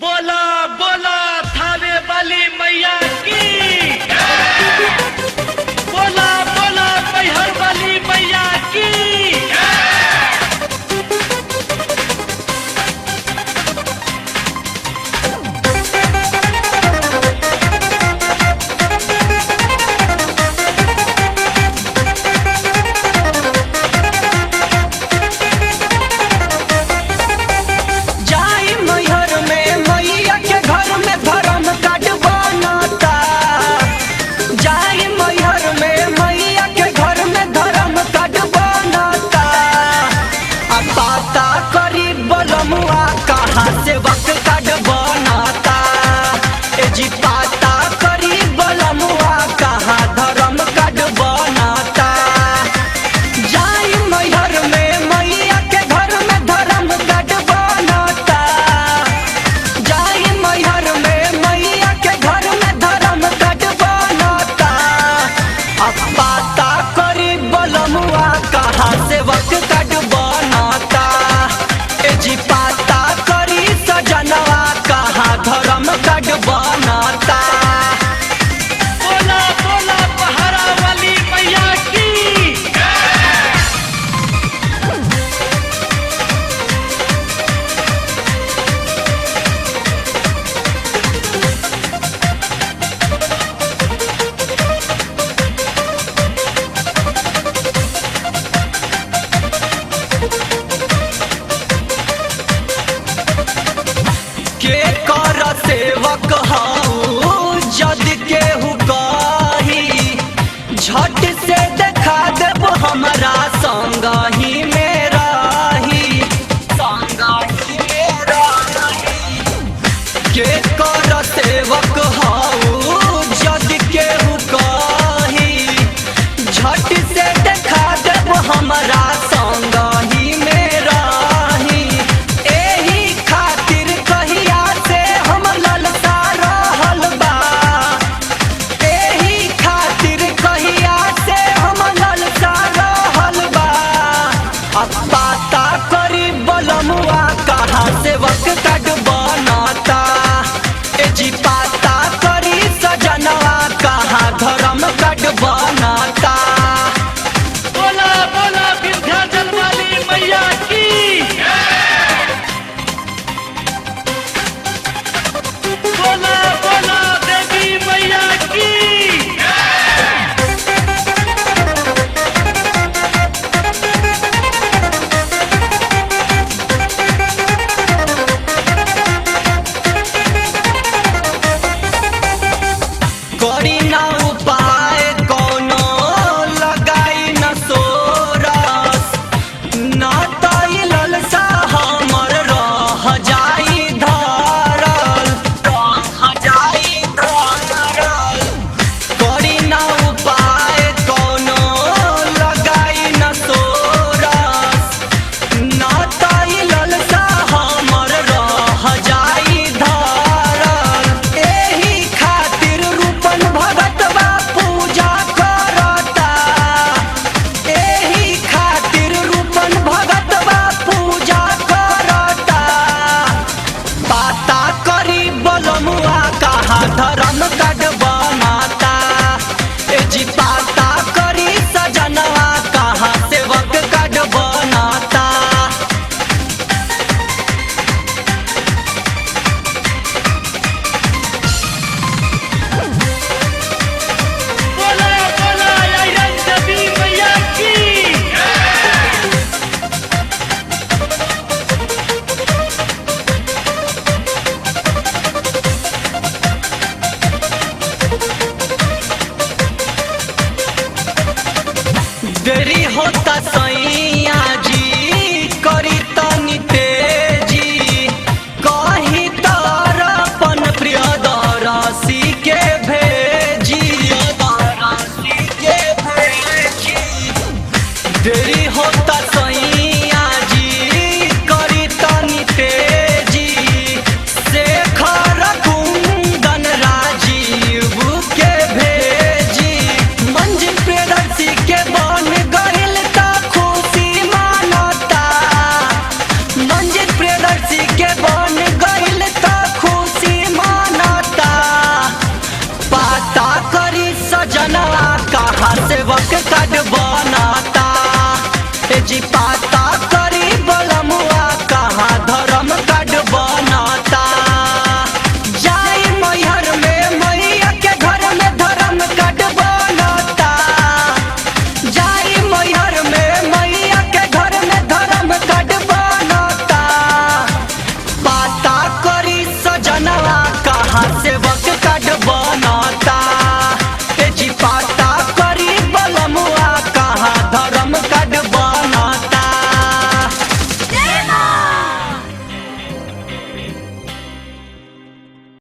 बोला बोला थावे वाली मैया की। बोला बोला मैहर वाली मैया की। के कर सेवक हूँ जद केहू कही झट से देखा देब हमरा संग ही में रही के कर सेवक हूँ जद केहू कही झट से देखा देब हमरा संग ही में रही एही खातिर कहिया से हम ललसा रहल बा एही खातिर कहिया से हम ललसा रहल बा अब पता करी बलमुआ कहाँ से वक्त कट बनता ए जी पता करी सजनवा कहाँ धर्म कट बनता बोला बोला विंध्याचल वाली मैया की। बोला बोला देवी मैया की। करी ना उपाय कोनो लगाई न सोरस ना ताई ललसा हमर रह जाई धरल करी ना उपाय कोनो लगाई न सोरस ना ताई ललसा हमर रह जाई धरल एही खातिर रूपन भगतवा पूजा करता एही खातिर रूपन भगतवा पूजा करता पता करी बलमुआ कहाँ धर्म कट बनाता ए जी पता करी सजनवा कहाँ सेवक कट बनाता बोला बोला आयरन देवी मैया की। देरी होता सैया जी करी तनी तेजी कही तरपन प्रियदर्शी के भेजी देरी होता सैया जी करी तनी तेजी शेखर कुंदन राजीव के भेजी मंजिल प्रियदर्शी के बन गइल त खुशी छिपा